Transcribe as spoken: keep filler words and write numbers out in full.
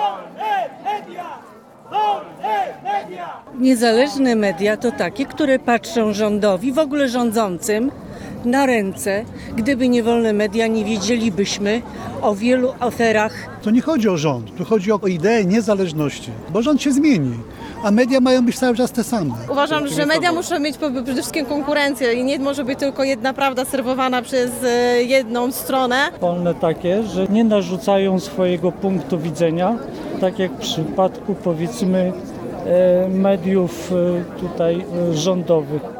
Niezależne media to takie, które patrzą rządowi, w ogóle rządzącym, na ręce. Gdyby nie wolne media, nie wiedzielibyśmy o wielu aferach. To nie chodzi o rząd, tu chodzi o ideę niezależności, bo rząd się zmieni, a media mają być cały czas te same. Uważam, że media muszą mieć przede wszystkim konkurencję i nie może być tylko jedna prawda serwowana przez jedną stronę. Wolne takie, że nie narzucają swojego punktu widzenia, tak jak w przypadku powiedzmy mediów tutaj rządowych.